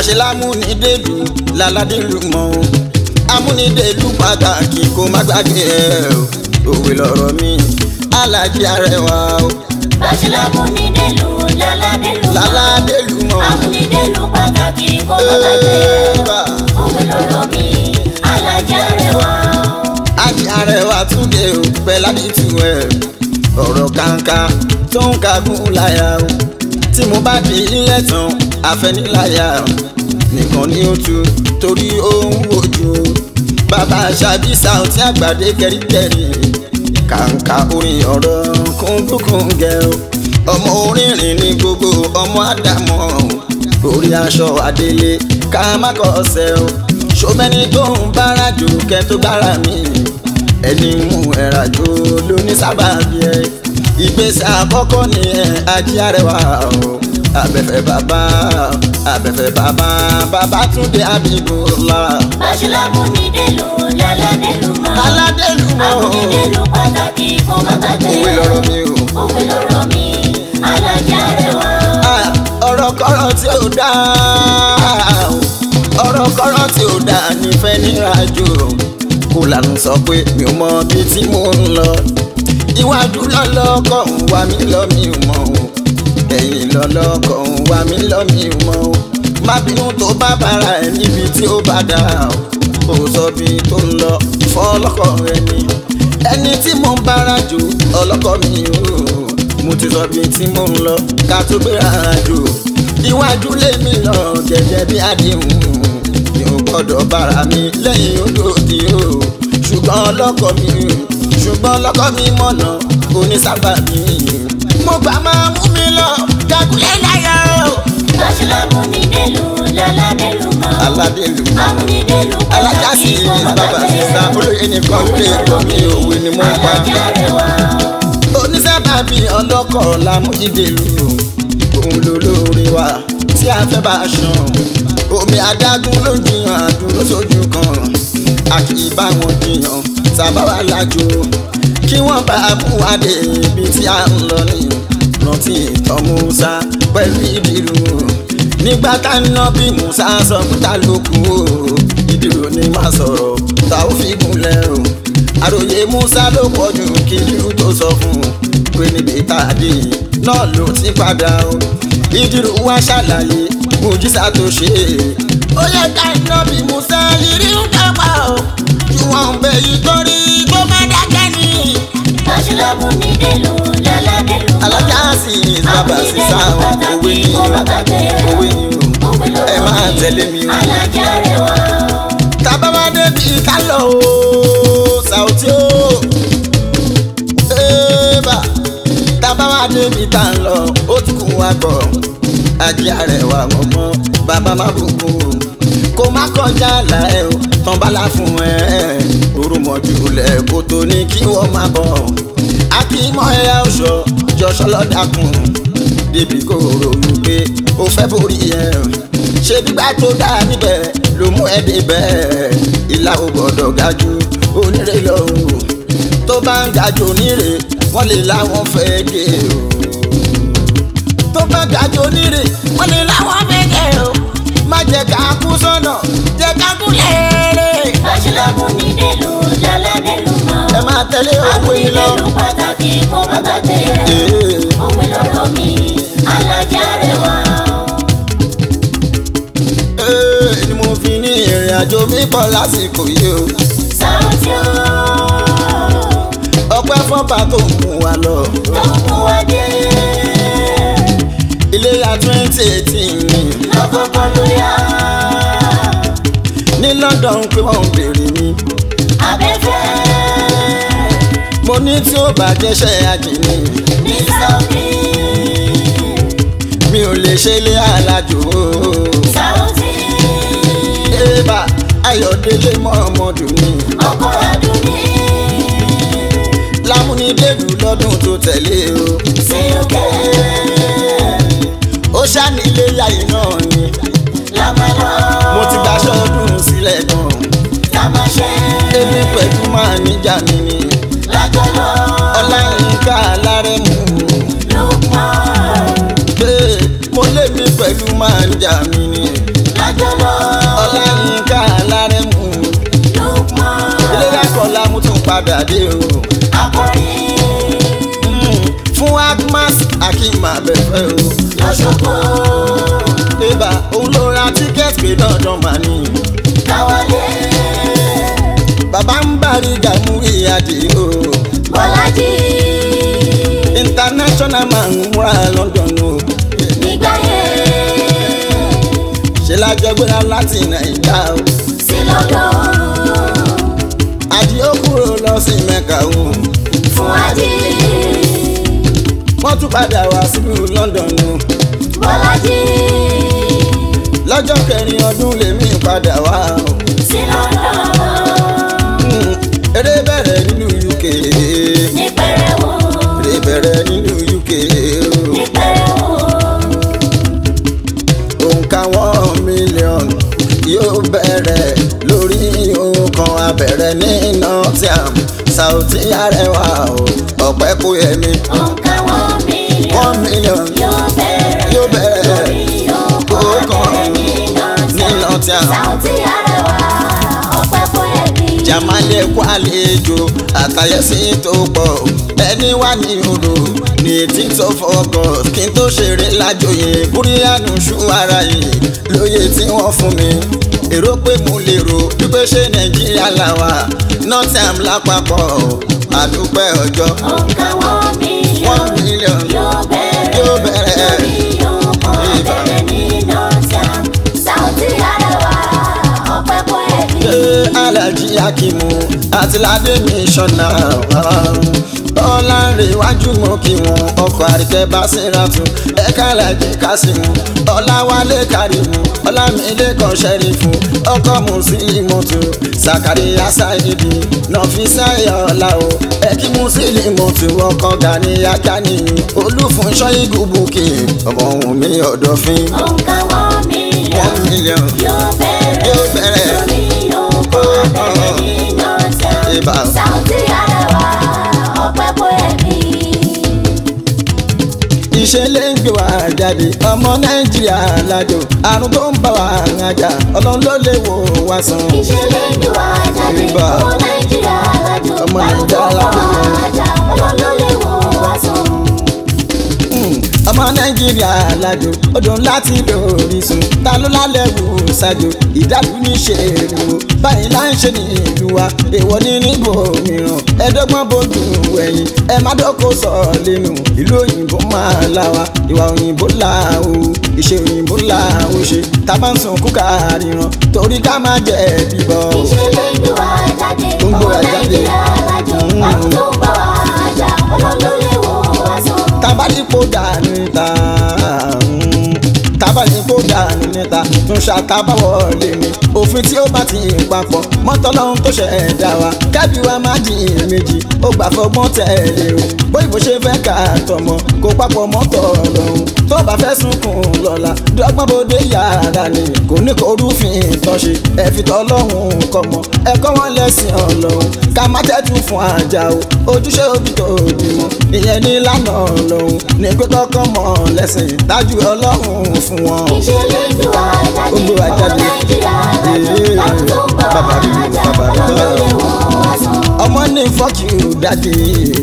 bàṣẹ lámúnidèlú láládèlú mọ́ o amúnidèlú pàtàkì kó má gbàgbé ẹ̀ o òwe lọ̀rọ̀ mi Aláàjì Arẹwà o. bàṣẹ lámúnidèlú láládèlú mọ́ o amúnidèlú pàtàkì kó má gbàgbé ẹ̀ o òwe lọ̀rọ̀ mi Aláàjì Arẹwà o. Àjì Arẹwà túnde o pẹ̀lábìtú ẹ̀ ọ̀rọ̀ kàńkà tó ń kagún láyà o tí mo bá di ilé tán àfẹniláyà nìkan ni ó tu torí ó ń wojú bàbá Àṣàbí Saoty Àgbàdé kẹríkẹrí kàńkà orin ọ̀rọ̀ kúngúkúngẹ o ọmọ orírìn ní gbogbo ọmọ àdàmọ́ orí aṣọ àdélé ká má kọsẹ̀ o ṣọmẹ́ni tó ń bára jù kẹ́ tó gbára mi ẹni mú ẹ̀ràjò ló ní sábàbí ẹ ìgbésẹ̀ àkọ́kọ́ ni ẹ Àjì Arẹwà o abẹ́fẹ́ bàbá Babátúndé Habibullah. bàṣẹ lámúnidèlú láládèlú mọ́ amúnidèlú pàtàkì kó má gbàgbé òwe lọ̀rọ̀ mi o òwe lọ̀rọ̀ mi Aláàjì Arẹwà o. ọ̀rọ̀ kọ́rọ̀ tí ò dáa ọ̀rọ̀ kọ́rọ̀ tí ò dáa nífẹ̀ẹ́ nírajo kó lànà sọ pé mi ò mọ bí tí mò ń lọ iwájú lọ́lọ́kọ̀ ń wá mi lọ mi ò mọ̀ o ẹ̀yìn lọ́lọ́kọ̀ ń wá mi lọ mi ò mọ̀ o má bínú tó bá bára ẹ̀ níbi tí ó bá dà o sọ bí tó ń lọ fọlọ́kọ̀ ẹni tí mò ń bára jù ọlọ́kọ̀ mi o mo ti sọ bí tí mò ń lọ ká tó gbéra jù iwájú lèmi lọ gẹ́gẹ́ bí àdéhùn mi ò gbọ́dọ̀ bára mi lẹ́yìn odòdì o ṣùgbọ́n ọlọ́kọ̀ mi mọ̀nà onísábàbí mo gbà máa mú mi lọ kágúlẹ̀ láyà o. bàṣẹ lámúnidèlú láládèlú mọ́ aládèlú amúnidèlú alájà sí pàtàkì kó má bàbá gbàgbé sísá olóyè nìkan ló lè gbọ́ mi òwe ni mo ń pa. Aláàjì Arẹwà o. onísábàbí ọlọ́kọ̀ lámúdèlú òun lolórí wa tí a fẹ́ bá a ṣan omi adágún ló jiyàn àdúró sójú kan a kì í bá wọn jiyàn sábà wà lájò kí wọ́n bá a mú wa dé ibi tí a ń lọ ní rántí ìtàn Musa pẹ̀lú Ìdírù nígbà tá ń ná bí Musa sọ pé ta ló kú o Ìdírù ni má sọ̀rọ̀ ta ó fi gúnlẹ̀ o àròyé Musa ló pọ̀ jù kí Ìdírù tó sọ fún un pé níbi tá a dé náà ló ti padà o Ìdírù wá ṣàlàyé mùjísà tó ṣe ó yẹ ká iná bí Musa lírí ń dàgbà o ju wọn bẹ yìí torí tó má dákẹ́ ni. bàṣẹ lámúnidèlú láládèlú mọ́ alájà sí bàbá sísá òwe ni o òwe ni o ẹ máa tẹ̀lé mi o. Aláàjì Arẹwà o. tábà wá débi ká lọ o Saoty o tábà wá débi tá ń lọ ó tún kún wa kọ Àjì Arẹwà ọmọ bàbá má bùkún o kó má kọjá àlà ẹ o tán bá la fún ẹ orúmọjú lẹ kó tó ní kí wọ́n má bọ̀ akímọ̀ ẹ̀yà ọ̀ṣọ́ jọ̀ṣọ́ lọ́dàkùn débi kò ròyìn pé ó fẹ́ borí ẹ ṣé gbígbà tó dá níbẹ̀ ló mú ẹ débẹ̀ ìlà ò gbọ́dọ̀ ga jù onírè lọ o tó bá ń ga jù onírè wọ́n lè láwọn fẹ́ gé o tó bá ga jù onírè wọ́n lè láwọn fẹ́ gé o má jẹ́ ká kú sọ́nà jẹ́ ká kú lẹ́ẹ̀rẹ́. bàṣẹ lámúnidèlú láládèlú mọ́ ẹ máa tẹ̀lé òwe yìí lọ. amúnidèlú pàtàkì kó má gbàgbé òwe lọ̀rọ̀ mi Aláàjì Arẹwà o. ni mo fi ní ìrìn àjò mi pọ̀ lásìkò yìí o. Saoty o. ọpẹ́ fọ́ba tó mú wa lọ. tó mú wa dé. Iléyá 2018 ni. lọ́kọ̀ọ̀kan ló yá. ní London pé wọ́n ń béèrè mi. abẹ́fẹ́. mo ní tí ó bàjẹ́ ṣe àjìní. ní Saoty. mi ò lè ṣe ilé alájò o. Saoty. ébà Ayọ̀délé Mọ́mọ́dù ni. ọkọ̀ Àdùnní. Lámúnidèlú lọ́dún tó tẹ̀lé o. sí òkè. ó ṣàní Iléyá yìí náà ni. lámàlọ́. mo ti gbaṣọ́ ọdún sílẹ̀ gan. lámàṣẹ́. èmi pẹ̀lú máa níjà mi ni. lájọlọ́. Ọláyínká Alárẹ̀mú. Lukman. mo lé mi pẹ̀lú máa níjà mi ni. jọlọ. Ọláyínká Alárẹ̀mú. Lukman. Eléré Akọ́lá mo tún padà dé o. Akọrin. Fún Akmas Akeem Abẹ́fẹ́ o. Lọ́ṣọ́gbó. Ibà òun ló ra tíkẹ́ẹ̀tì pé dandan mà ní. Káwọlé. Bàbá ń bari Gàmúrí Adé o. Bọ́lájí. International man ń múra London o. Nígbà yẹn. Ṣé lájọ gbéra láti Nàìjíríà o. Sí lọ́dọ̀. Àdìó kúrò lọ sí Mẹ́kà o. Fún Adé. Wọ́n tún padà wá sílùú London o. Bọ́lájí. Lọ́jọ́ kẹrin ọdún lèmi padà wá o. Sí lọ́dọ̀. Eré bẹ̀rẹ̀ nínú UK. Ní pẹrẹwu. Eré bẹ̀rẹ̀ nínú UK o. Ní pẹrẹwu. Òǹkà 1 million yóò bẹ̀rẹ̀ lórí ọkàn abẹ̀rẹ̀ ní Nottingham. Saoty Arẹwà o. Ọ̀pẹ́ kò yẹ mi. Òǹkà 1 million yóò yóò bẹ̀rẹ̀ lórí ọkàn ní Nottingham. Saoty Arẹwà ọpẹ́ fún ẹbí. Jamale kó àlejò àtàyẹ̀sí tó pọ̀ ẹni wà ní odò ní 18th of August kí n tó ṣeré lájòyè búríyànù ṣú ara yìí lóye tí wọ́n fún mi èrò pé mo lè rò wípé ṣé Nàìjíríà làwà Nottingham lápapọ̀ àdúpẹ́ ọjọ́. Òǹkà 1 million yóò bẹ̀rẹ̀ lórí ọkàn abẹ̀rẹ̀ ní Nottingham. Saoty Arẹwà ọpẹ́ fún ẹbí. Alhaji Akimu Àtìládé mi ṣọ̀nà Ọlánrewájú mọ́ kí wọn ọkọ̀ Àríkẹ́ Básírátù ẹ̀ka Alhaji Kásímù Ọláwálé Kàrímù Ọlámílékan Ṣẹ́rífù ọkọ̀ Mùsílímọ̀tù Sàkàríyà Sáídì Nọ̀físáyà Ọláò ẹ̀kí Mùsílímọ̀tù ọkọ̀ Gàníyà Gàníyì Olúfúnṣọ́ Ìgúbùkì ọmọ Wùnmí Ọ̀dọ̀fín. Òǹkà 1 million yóò bẹ̀rẹ̀ lórí ọkàn abẹ̀rẹ̀ ní Nottingham. Saoty Arẹwà ọpẹ́ fún ẹbí. Ìṣẹ̀lẹ̀ ń gbé wa jáde ọmọ Nàìjíríà lájò àrùn tó ń bá wa rájà Ọlọ́run ló lè wò wá sàn. Ìṣẹ̀lẹ̀ ń gbé wa jáde ọmọ Nàìjíríà lájò àrùn tó ń bá wa rájà Ọlọ́run ló lè wò wá sàn. Ọmọ Nàìjíríà lájò ọdún láti lórísun ta ló lálẹ́ wò ṣáájú ìdálù ní ṣe èrò báyìí là ń ṣe ní ìlú wa èèwọ̀ ní níbo mìíràn ẹ̀ẹ́dọ́gbọ̀n bójú ẹ̀yìn ẹ má dọ́kọ̀ sọ lẹ́nu ìlú òyìnbó máa là wá ìwà òyìnbó là ó ìṣe òyìnbó là ó ṣe tábà ń sùn kúkà ríran torí ká má jẹ bíbọ. Ìṣẹ̀lẹ̀ ń gbé wa jáde ọmọ Nàìjíríà lájò àrùn tó ń bá wa rájà Ọlọ́run ló lè wò wá sàn. Tábàdìpọ̀ dànù níta tábàdìpọ̀ dànù níta tún ṣàtàbàwọ̀ lé mi òfin tí ó bá ti papọ̀ mọ́tọ́lọ́hún tó ṣẹ̀dá wa kẹ́bí wa má di méjì ó gbà fọgbọ́n tẹ̀lé o bóyìnbó ṣe fẹ́ ká tọmọ kó papọ̀ mọ́tọ́ lọ́hún tó bá fẹ́ sunkún lọ́la dọ́gbọ́n bóde yàrá ni kò ní kó rúfin tọ́ṣe ẹ fi tọ́lọ́hún kọ́mọ ẹ̀kọ́ wọn lẹ́sìn Ọlọ́hun ká má tẹ́tù fún àjà o ojúṣe òbí tó bímọ ìyẹn ní lánà Ọlọ́hun ní pé kọ́kọ́ mọ̀ lẹ́sìn tájú Ọlọ́hun fún wọn. Ìṣẹ̀lẹ̀ ń gbé wa jáde ọmọ Nàìjíríà lájò àrùn tó ń bá wa rájà Ọlọ́run ló lè wò wá sàn. Ọmọ ní fuck you daddy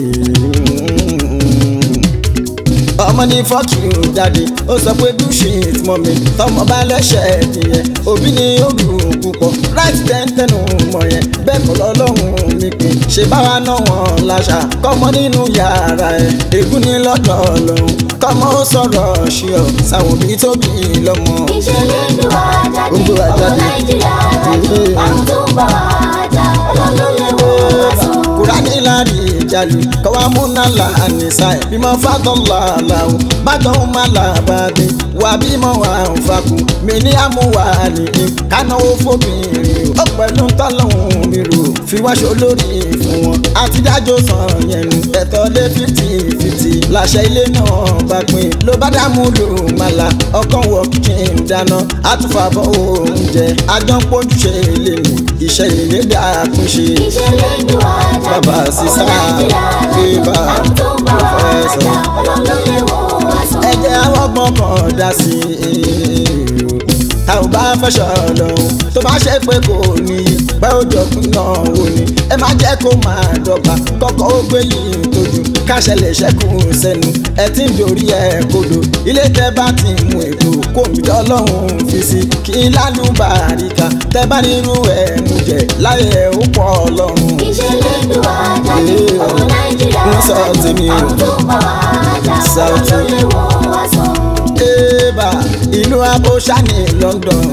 ọmọ ní fuck you daddy ó sọ pé do shit mọ́mi tọmọ bá lẹ́sẹ̀ nìyẹn òbí ni ó dùn púpọ̀ right tẹ́ntẹ́nu mọ̀ yẹn bẹ́ẹ̀ kọ́ lọ́lọ́run mi pé ṣe báwa náà wọ́n láṣà kọ́mọ nínú yàrá ẹ̀ ègún ní lọ́dọ̀ Ọlọ́run kọ́mọ ó sọ̀rọ̀ ṣí ọ sáwọn òbí tó bí lọ́mọ. Ìṣẹ̀lẹ̀ ń gbé wa jáde ọmọ Nàìjíríà lájò àrùn tó ń bá wa rájà Ọlọ́run ló lè wò wá sàn. Kùránì lárí ìjàlù kọ́wá múná là àníṣà ẹ̀ bímọ fàtọ́lá làwọn bàtọ́ ń má làbàdì wà bímọ wà ń fakù mí ní àmúwà nìyí kánáwó fóbìnrin ó pẹ̀lú tọ́lọ́hún mi rò fi wáṣọ lórí fún wọn àtidájọ́ sàn yẹn nu ẹ̀tọ́ lé 50-50 làṣẹ ilé náà bá pín ló bá dààmú lò màlà ọkàn wọ kí n dáná àtúfàbọ̀ oúnjẹ àjọpọ̀jù ṣe lè ní iṣẹ́ ilé dàkún ṣe. Ìṣẹ̀lẹ̀ ń gbé wa jáde Bàbá sísá bíbá pòfẹ́sọ̀ Ọlọ́run ló lè wò wá sàn. ẹ̀jẹ̀ àwọn ọgbọ́n kan dá sí i a ò bá fẹsọ̀ lọ́hùn tó bá ṣe pé kò ní pẹ́ ó jọ̀kún náà wò ni ẹ má jẹ́ kó máa dọ́gba kọ́kọ́ ó gbé yìí tójú káṣẹlẹ̀ ṣẹ́kùn sẹ́nu ẹ ti ń dorí ẹ kodò ilé tẹ bá ti mú ètò kò mí tọ́lọ́hún fi sí kí lálùbáríkà tẹ bá nínú ẹ mú jẹ láyé ẹ ó pọ̀ ọlọ́run. ìṣẹ̀lẹ̀ ìlú àjáde ọmọ nàìjíríà ń sọ tèmi o àwọn tó bá wà á jà ọ̀rọ̀ ló lè wọ́n wá sọ. ébà ìlú abóṣá ní London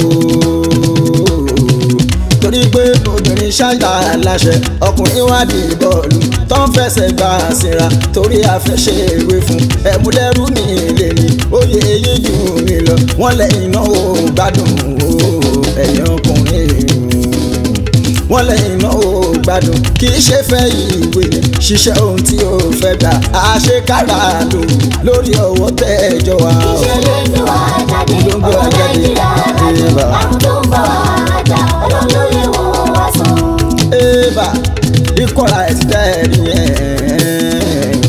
torí pé obìnrin ṣáàjà láṣẹ ọkùnrin wádìí bọ́ọ̀lù tó ń fẹsẹ̀ gbà síra torí àfẹsẹ̀ ìwé fún ẹ̀múlẹ́rú ní ilé ni oyè èyí jù mí lọ wọ́n lẹ́yìn náà ó gbádùn ẹ̀yìn ọkùnrin wọ́n lẹ́yìn náà ó gbádùn kì í ṣe fẹ́ ìwé ṣiṣẹ́ ohun tí ó fẹ́ gbà àṣekára lórí ọwọ́ tẹ́jọ́ wa. ìṣẹ̀lẹ̀ ìlú àjáde ọmọ nàìjíríà àwọn tó bá wà á jà ọ̀rọ̀ ló lè wọ́n wá sọ. ébà ìkọ̀ra ẹ̀ ti tẹ́ ẹ̀ nìyẹn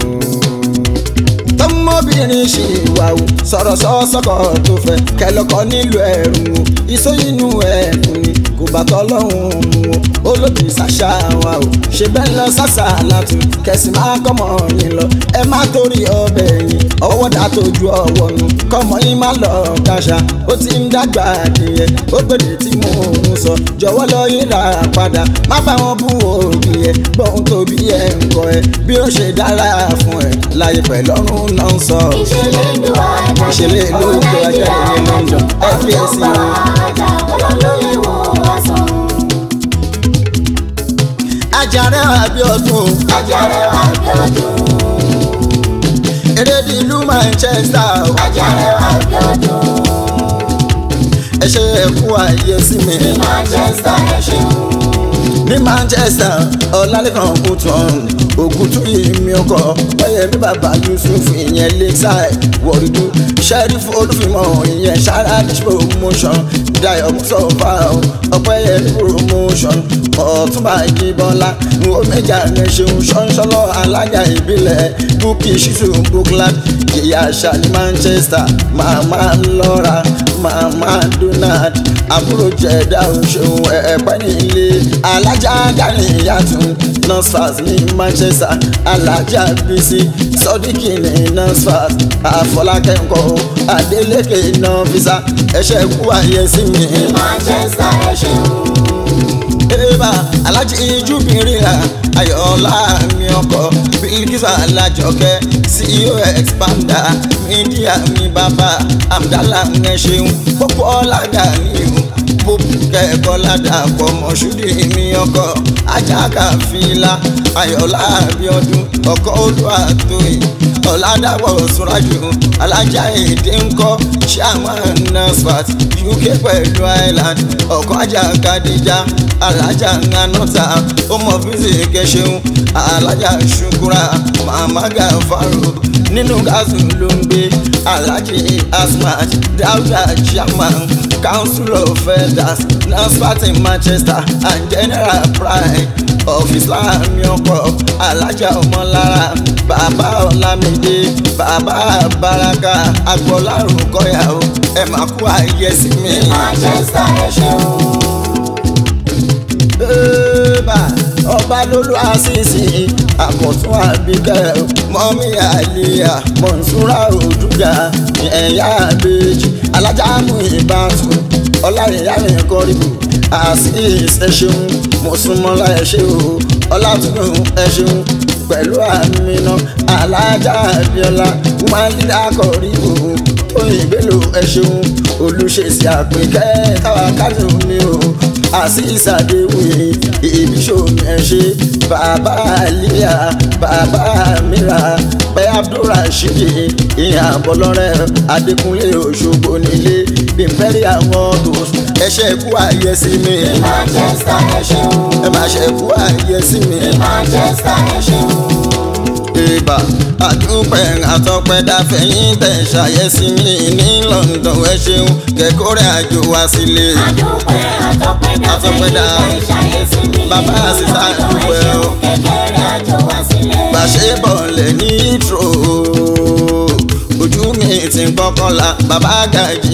tọmọbìnrin ṣì wà ó sọ̀rọ̀ sọ́sọ́kọ̀ tó fẹ́ kẹlọ́kọ́ nílùú ẹ̀rù o ìsóyinú ẹ̀kún ni kò bá tọ́lọ́hún mu o olóòtú ṣàṣà wa o ṣe bẹ́ẹ̀ lọ ṣàṣà látún kẹsì máa kọ́mọ yín lọ ẹ má torí ọbẹ̀ yín ọwọ́ dà tójú ọwọ́ nu kọ́mọ yín má lọ kàṣà ó ti ń dàgbà nìyẹn ó gbèdè tí mò ń sọ jọ̀wọ́ lọ yín rà padà má bá wọn bú òbí ẹ gbọ́n tóbi ẹ ń kọ ẹ bí ó ṣe dára fún ẹ láyé pẹ̀lọ́rùn náà ń sọ. ìṣẹ̀lẹ̀ ìlú àjáde ìṣẹ̀lẹ̀ ìlú àjáde ní London FBC o. Àjàrẹ́ Abíọ́dún. Àjàrẹ́ Abíọ́dún. Erédi ìlú Manchester. Àjàrẹ́ Abíọ́dún. Ẹ ṣe ẹ̀kú ààyè sí mi. Ní Manchester ẹ ṣeun. Ní Manchester Ọlálékan Kútọ̀n Ògùntúyì mi ọkọ̀ Ọ̀yẹ̀mí bàbá Yusuf ìyẹn Lakeside Wọ̀rìdú Sheriff Olúfìmọ̀ ìyẹn Sharadish promotion Dayọ̀ Mùsọ̀fà Ọ̀pẹ́yẹmí promotion Ọ̀túnba Ìjìbọlá Omejà rẹ̀ ṣeun ṣọ́nṣọ́lọ́ alága ìbílẹ̀ Bukky Shitu Buckland Ìyá Ṣàlí Manchester Màmá Lọ́ra Màmá Donald àbúrò jẹ̀dá òṣèlú ẹ̀pẹ́ nílé alájà gani yàtún NASFAT ní Manchester alájà bísí sọdíkì ní NASFAT àfọlákẹ́ńkọ́ Adélékè náà fisa ẹ̀ṣẹ̀ kú ayé sí mi. Ní Manchester ẹ ṣeun. Eba alájí ìjúbìnrin ayọ̀ọ́lá mi ọkọ̀ Bilkisu Alájọkẹ́ CEO Expander Media mi bàbá Amdala ẹ ṣeun pópó ọ̀làdà ní o pópó kẹ́kọ̀ọ́ ládàpọ̀ Mọ̀ṣúdì mi ọkọ̀ Ajáka fìlà ayọ̀ọ́lá Abíọ́dún ọkọ̀ Olúwatóyìn Ọ̀làdàpọ̀ Sùrájù alájà èdè ńkọ́ Chairman NASFAT UK pẹ̀lú Ireland ọkọ̀ ajá Kadija alájà ńanọ́ta ọmọ fíìsì kẹṣẹ́hún alájà ṣukura màmá Gàfárò nínú gáàsù ló ń gbé alájì Asmat Dáúdà Chairman Council of Elders NASFAT in Manchester and General Pride of Islam ọkọ̀ alájà ọmọlára bàbá Ọlámídé bàbá Baraka agbọ́lárùn kọ́yàwó ẹ̀ máa kú ayé sí mi. Ní Manchester ẹ ṣeun. Ọba lólu àṣìṣe àkọ̀tún àbíkẹ́ mọ́mí àlìyà Mọ̀nsúrà Òdùgà ẹ̀yà àbèjì alájàmú ìbátú ọláyẹyà mi kọ́rìbù àṣìṣe ẹ ṣeun mọ̀súnmọ́lá ẹ ṣe o ọlátúnú ẹ ṣeun pẹ̀lú àmìnà alájà Abíọ́lá wúmálídà kọ́rìbù Tóyìn Bello ẹ ṣeun olùṣèṣì àpèkẹ́ táwa kájọ mi o àṣìṣàdéwì ìbíṣòmí ẹ ṣe bàbá àlíyà bàbá mìírà pé Abdulrasheed ìyá bọlọrẹ Adékúnlé Òṣogbo nílé Imperial Motors ẹṣẹ kú ayé sí mi. Ní Manchester ẹ ṣeun. ẹ máa ṣe kú ayé sí mi. Ní Manchester ẹ ṣeun. Ìbà àdúpẹ́ àtọ́pẹ́dá fẹ̀yìn tẹ̀ ṣàyẹ̀sí mi ní London ẹ ṣeun kẹ́kọ̀ọ́rẹ́ àjò wá sílé. Àdúpẹ́ àtọ́pẹ́dá fẹ̀yìn tẹ̀ ṣàyẹ̀sí mi ní Bàbá àṣìṣà àdúpẹ́ o. kẹ́kọ̀ọ́rẹ́ àjò wá sílé. Gbàṣẹ́ bọ̀lẹ̀ ní ìtrò ojú mi ti kọ́kọ́ la bàbá Gàjí ló kọ́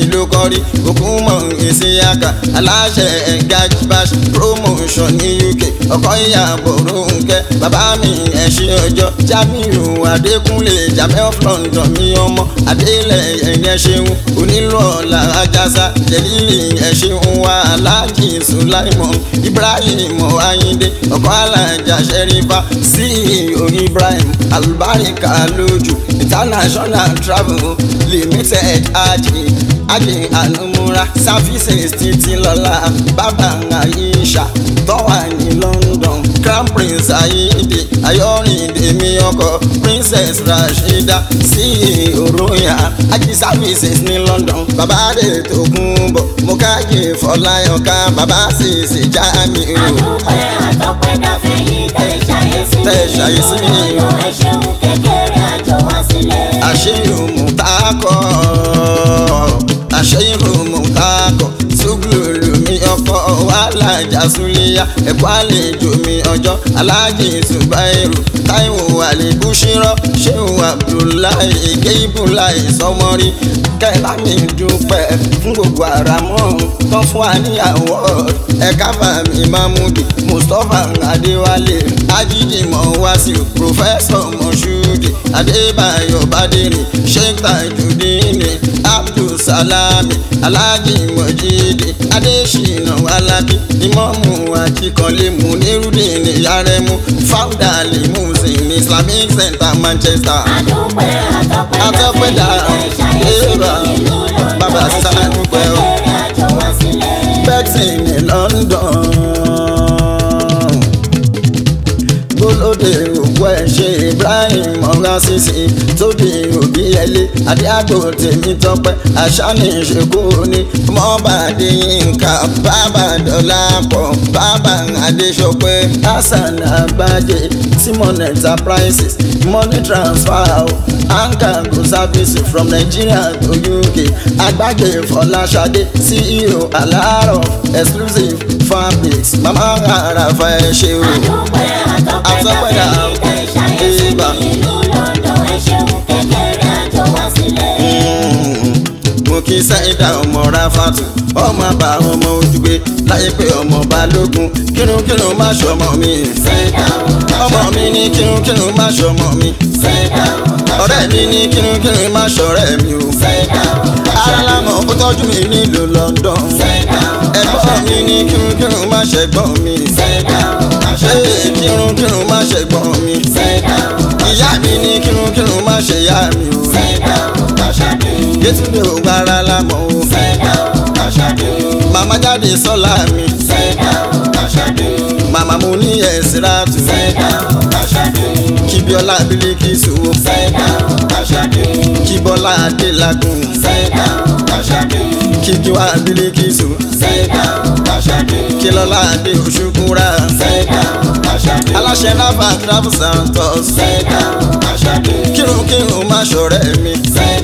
wọ́rí òkúmọ̀ ìsíyàkà aláṣẹ Gajbash promotion ní UK ọkọ ìyàbọ̀ Rónkẹ́ bàbá mi ẹ̀ṣin ọjọ́ Jamiu Adékúnlé Jamel of London mi ọmọ Adélẹ̀ ẹ̀yẹ ṣeun onílù ọ̀la Ajásá Jẹ̀lílì ẹ̀ṣin wa Aláàjì Sulaimon Ibrahim Ayinde ọkọ alájà Ṣẹ́rífà CEO Ibrahim Alùbáríkà lójú International Travel Limited Aji Anumura Services títí lọ́la bàbá Aisha tọ́wà ní London Crown Prince Ayinde Ayọ̀rìndé mi ọkọ Princess Rashida CEO Royal Aji Services ní London bàbá rẹ̀ tó kún bọ̀ Mokaji Fọláyọ̀ká bàbá Sisi Jamiu. àdúpẹ́ àtọ́pẹ́ dáfẹ́ yìí tẹ̀ ṣàyẹ̀sí mi ọ̀dọ̀ ẹ ṣeun kékeré àjọ wá sílẹ̀. àṣeyìnrún mùtákọ̀ ṣùgbọ́n mi ọkọ̀ wàhálà Súlíyà ẹ̀kọ́ àlejò mi ọjọ́ Aláàjì Zubairu Táíwò Àlìbúṣírọ́ Ṣéhù Abdullahi Ìgéibùláì Sọmọrí kẹ́lá mi dúpẹ́ fún gbogbo àràmọ́ tán fún wa ní award ẹ̀ka fàmì Mahmudi Mustapha Adéwálé Ajídìmọ̀ Wàsíù Professor Moshood Adébáyọ̀ Bádérì Sheikh Tajudeen Abdulsalami Alhaji Mojidi Adéṣínà Alábí Ìmámù Akíkanlé Munirudeen Yaremu Founder Limousin Islamic Center Manchester. àdúpẹ́ àtọ́pẹ́ dáfẹ́ yìí tẹ̀ ṣàyẹ̀sí mi ìlú London Bàbá ẹ ṣeun Sàdúpẹ́ o. kékeré àjọ wá sílẹ̀. Bexing ní London gbólódé òkú ẹ̀ ṣe Ibrahim ọ̀gá sísì tóbi òbí ẹlé adéàgbò tèmi tọpẹ́ àṣàní ìṣèkú ní mọ́bàdé yínká bàbá Dọ́lápọ̀ bàbá Adéṣọpẹ́ Hasan Àgbájé Simon Enterprises money transfer Ankago services from Nigeria to UK Àgbájé Fọláṣadé CEO Alárọ̀ exclusive fabrics mama Àràfà ẹ ṣé o. àdúpẹ́ àtọ́pẹ́ dáfẹ́ yìí tẹ̀ ṣàyẹ̀sí mi ìlú London ẹ ṣeun kékeré àjọ wá sílẹ̀. mo kí Sáídà ọmọ Ráfátù ọmọ àbá ọmọ Ojúgbé láyé pé ọmọ Balógun kírùnkírùn má ṣọmọ mi. ọmọ mi ní kírùnkírùn má ṣọmọ mi. ọ̀rẹ́ mi ní kírùnkírùn má ṣọ̀rẹ́ mi o. alámọ̀ ó tọ́jú mi nílùú London. ẹ̀gbọ́n mi ní kírùnkírùn má ṣẹ̀gbọ́n mi. ṣé kírùnkírùn má ṣẹ̀gbọ́n mi. ìyá mi ní kírùnkírùn má ṣe ìyá mi o. Yétúndé ò gbára lámọ̀ o. Màmá jáde sọ́lá mi. Màmá mo ní Ẹ̀sìrátù. Kíbíọ́lá Bílíkísù. Kíbọ́lá Adélágún. Kíjúwá Bílíkísù. Kílọ́lá Adé Òṣùkúra. Aláṣẹ Ráfà Travel Santos. Kírùnkírùn má ṣọ̀rẹ́ mi.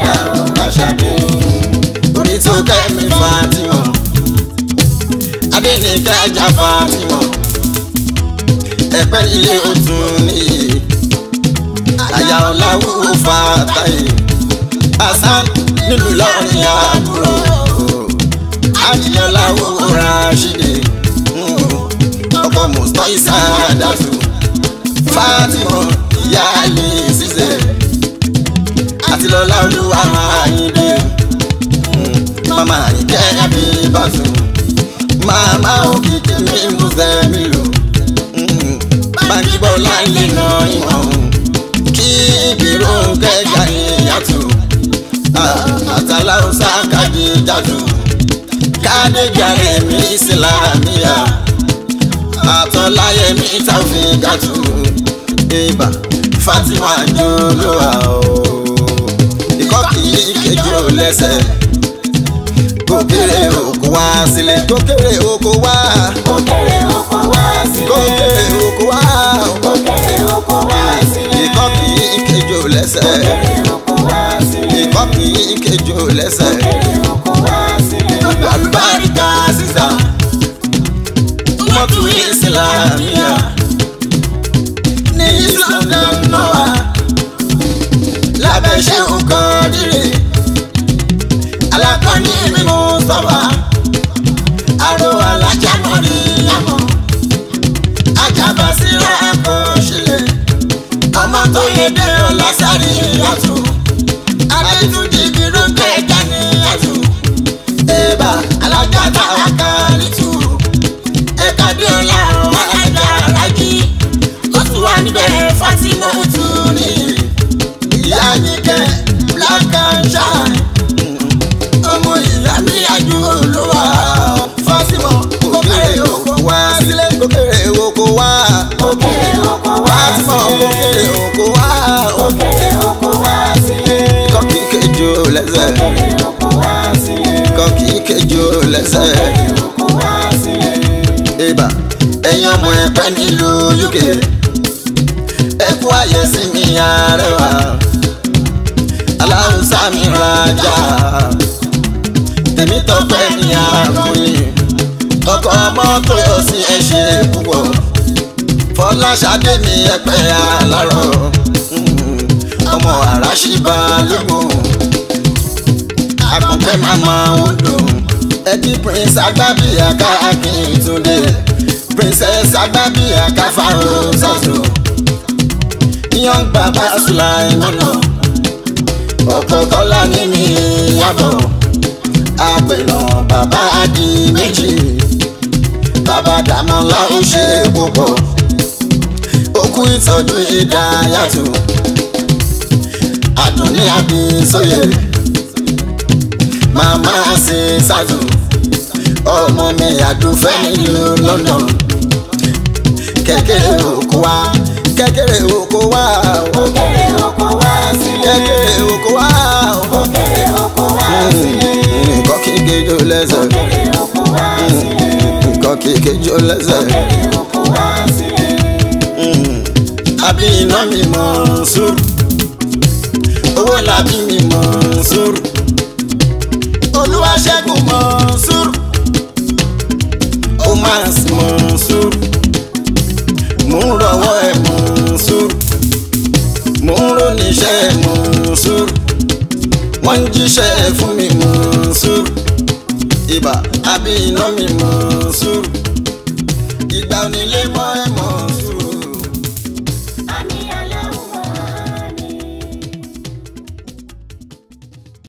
Orí tó kẹ́mi Fátímọ̀ Adéníkẹ́ ajá Fátímọ̀ ẹ̀pẹ́ ilé òtún nìyí àyà ọ̀làwúwo Fátáyé Hasan nílùú Ìlọrin àbúrò àjíyànláwúwo Rashidi ọkọ Mùsùlùmí Ìsàdàtù Fátímọ̀ ìyá àlè ṣiṣẹ́ àti lọ́lá olúwa Àyìndé mama Àyìnkẹ́ bí bàtú mama òkìkí mi Mùsẹ̀mílò báńkì bọ́lá nínú ìwọ̀n kí ìbírò kẹjà ìyàtọ̀ àtàláwọ̀ sákàdé jàdù kádéjàre mi Ìsìlámíyà àtọ́láyé mi Tàwfíkàtù ibà Fatima jolóhà o ikọ́ kìí kejì ò lẹ́sẹ̀ kókèrè oko wá sílẹ̀ kókèrè oko wá kókèrè oko wá sílẹ̀ kókèrè oko wá kókèrè oko wá sílẹ̀ ikọ́ kìí kejì ò lẹ́sẹ̀ kókèrè oko wá sílẹ̀ ikọ́ kìí kejì ò lẹ́sẹ̀ kókèrè oko wá sílẹ̀. àlùbáríkà sísá mọ́tò Ìsìlámíyà ní London náà lábẹ́ ṣé nǹkan rírì alákọ̀ọ́ni mímú ọmọ tó yẹ dé ọlọ́sàrí àtù adétúndì bí rónkẹ́ ẹja ní àtù ẹ̀bà alágàtà àkàrìtù ẹ̀ka dé ọ̀la ọ̀hún ẹ̀ka rájí ó tún wà níbẹ̀ Fatima tún ní ìyá Àyìnkẹ́ black and shine ọmọ ìyá mi àjò olówó Fatima kókèrè oko wá sílé kókèrè oko wá òkèrè oko wá Fatima kókèrè oko wá òkèrè oko wá sílé kọ́kì kejì ó lẹ́sẹ̀ òkèrè oko wá sílé kọ́kì kejì ó lẹ́sẹ̀ òkèrè oko wá sílé. ibà ẹ̀yin ọmọ ẹ̀pẹ́ nílùú UK ẹ̀kú ayé sí mi arẹwà aláwùsá mi rajà tèmi tọ́pẹ́ ní àgùnì ọkọ̀ ọmọ tó yọ sí ẹ̀ṣẹ̀ púpọ̀ Fọláṣadé mi ẹ̀pẹ́ alárọ̀ ọmọ àràṣìbá lógún àkọ́kẹ́ màmá odò ẹbí Prince Agbábíàká Akíntúndé Princess Agbábíàká Fárósàtò young baba Sulaimona ọkọ̀ kọ́lá ní mi yàbọ̀ àpènà bàbá adi méjì bàbá Dàmọ́lá ó ṣe púpọ̀ òkú ìtọ́jú Ìdáyàtò Àdùnní Àbísóyè màmá ṣe ṣàtò ọmọ mi àdúfẹ́ nílùú London kékeré oko wá kékeré oko wá òkèrè oko wá sílé kékeré oko wá òkèrè oko wá sílé nǹkan kíkejì lẹ́sẹ̀ òkèrè oko wá sílé nǹkan kíkejì lẹ́sẹ̀ òkèrè oko wá sílé. àbí iná mi Mọ̀nsúrù owó làbí mi Mọ̀nsúrù Olúwaṣẹ́gun Mọ̀nsúrù Omas Mọ̀nsúrù mò ń rọwọ́ ẹ̀ Mọ̀nsúrù mò ń róníṣẹ́ ẹ̀ Mọ̀nsúrù wọ́n ń jíṣẹ́ fún mi Mọ̀nsúrù ibà àbí iná mi Mọ̀nsúrù ìgbà onílé mọ́ ẹ̀ mọ́.